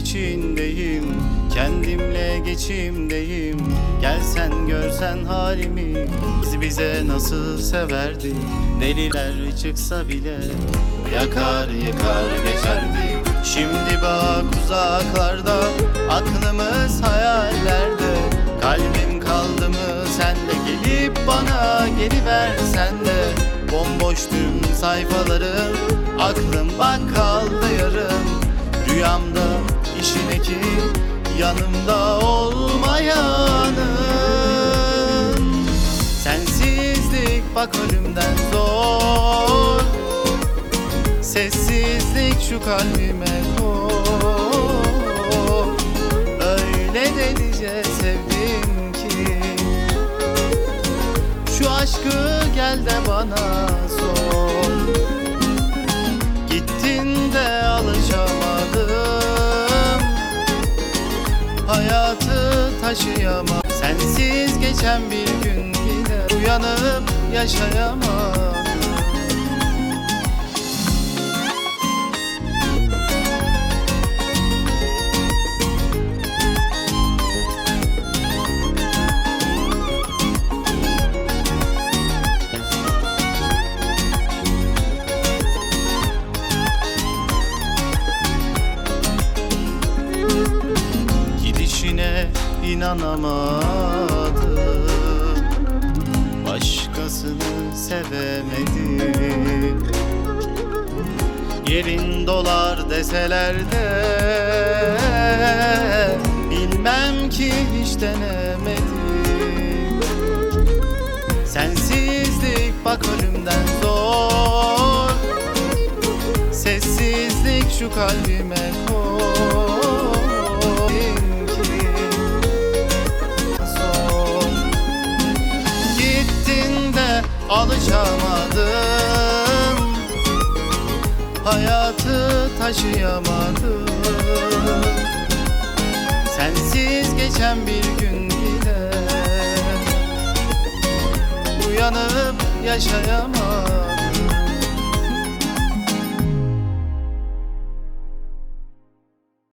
içindeyim, kendimle geçimdeyim. Gelsen görsen halimi, biz bize nasıl severdi. Deliler çıksa bile yakar yıkar geçerdi. Şimdi bak uzaklarda, aklımız hayallerde. Kalbim kaldı mı sende, gelip bana geliversen de. Bomboş tüm sayfalarım, aklım bak kaldı yarım. Rüyamda işin eki, yanımda olmayanın. Sensizlik bak ölümden zor, sessizlik şu kalbime koy. Öyle delice sevdim ki, şu aşkı gel de bana sor. Gittin de alışamadım, hayatı taşıyamam. Sensiz geçen bir gün yine uyanıp yaşayamam. Gidişine inanamadım, başkasını sevemedim. Yerin dolar deseler de bilmem ki hiç denemedim. Sensizlik bak ölümden zor, sessizlik şu kalbime koy. Alışamadım, hayatı taşıyamadım. Sensiz geçen bir gün yine uyanıp yaşayamam.